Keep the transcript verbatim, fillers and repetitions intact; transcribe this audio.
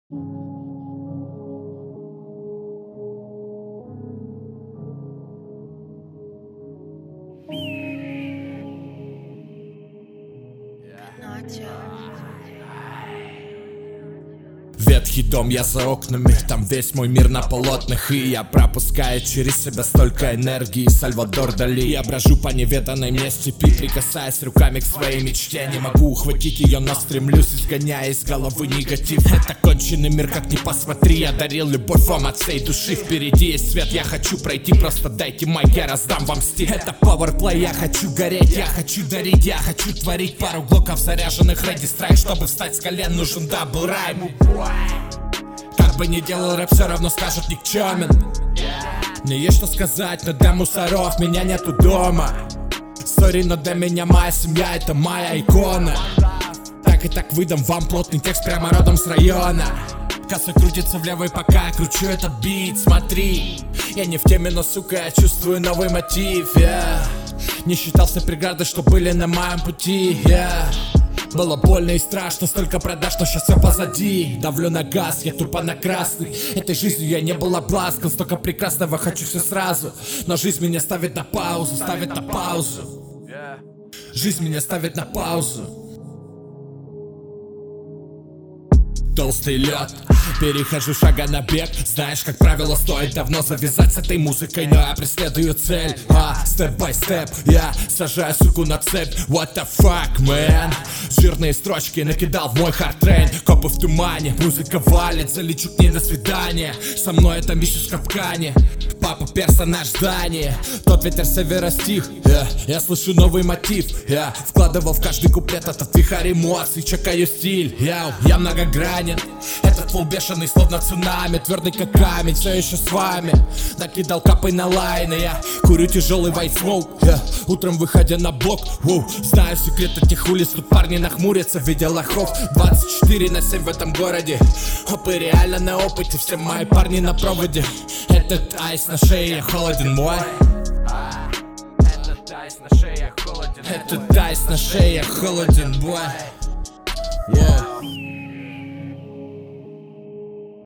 Ветхий дом, я за окнами, там весь мой мир на полотнах. И я пропускаю через себя столько энергии. Сальвадор Дали. Я брожу по неведанной мне степи, прикасаясь руками к своей мечте. Не могу ухватить ее, но стремлюсь, изгоняя из головы негатив. Это конченый мир, как ни посмотри. Я дарил любовь вам от всей души. Впереди есть свет, я хочу пройти, просто дайте майк, я раздам вам стиль. Это пауэрплей, я хочу гореть, я хочу дарить, я хочу творить. Пару глоков заряженных, ready strike, чтобы встать с колен, нужен дабл райм. Как бы ни делал рэп, все равно скажут никчемен. Мне есть что сказать, но для мусоров меня нету дома. Сори, но для меня моя семья — это моя икона. Так и так выдам вам плотный текст прямо родом с района. Касса крутится влево, и пока я кручу этот бит, смотри. Я не в теме, но, сука, я чувствую новый мотив, yeah. Не считался преградой, что были на моем пути, yeah. Было больно и страшно, столько продаж, но сейчас все позади. Давлю на газ, я тупо на красный. Этой жизнью я не был обласкан, столько прекрасного, хочу все сразу. Но жизнь меня ставит на паузу, ставит на паузу. Жизнь меня ставит на паузу. Толстый лед, перехожу шага на бег. Знаешь, как правило, стоит давно завязать с этой музыкой, но я преследую цель. А, степ-бай-степ, я сажаю суку на цепь. What the fuck, man? Жирные строчки накидал в мой хард-трейн. Копы в тумане, музыка валит, залечу к ней на свидание. Со мной это миссис в капкане. Папа персонаж здания. Тот ветер севера стих, yeah. Я слышу новый мотив, yeah. Вкладывал в каждый куплет этот вихарь эмоций. Чекаю стиль, yeah. Я многогранен. Этот флоу бешеный, словно цунами, твердый как камень, все еще с вами. Накидал капой на лайны, я курю тяжелый white smoke, yeah. Утром выходя на блок, воу. Знаю секрет этих улиц, тут парни нахмурятся, видя лохов. Двадцать четыре на семь в этом городе. Опы реально на опыте, все мои парни на проводе. Этот айс на шее холоден, мой. Этот айс на шее холоден, Этот айс на шее холоден, бой. Yeah.